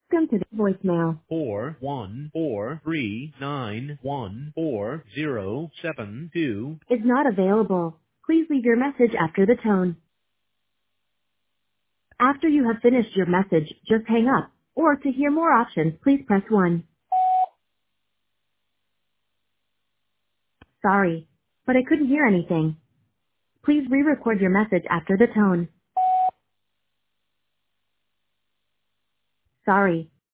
Welcome to the voicemail. 4143914072 Is not available. Please leave your message after the tone. After you have finished your message, just hang up. Or to hear more options, please press 1. Sorry, but I couldn't hear anything. Please re-record your message after the tone. Sorry,